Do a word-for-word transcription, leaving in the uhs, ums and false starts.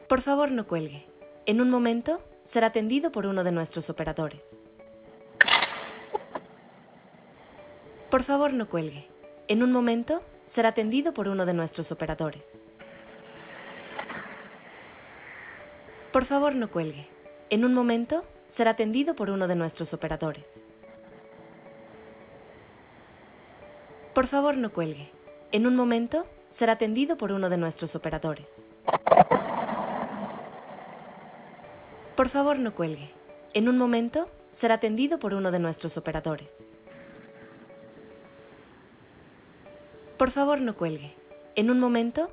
Por favor, no cuelgue. En un momento será atendido por uno de nuestros operadores. Por favor, no cuelgue. En un momento será atendido por uno de nuestros operadores. Por favor, no cuelgue. En un momento será atendido por uno de nuestros operadores. Por favor, no cuelgue. En un momento será atendido por uno de nuestros operadores. Por favor, no cuelgue. En un momento será atendido por uno de nuestros operadores. Por favor, no cuelgue. En un momento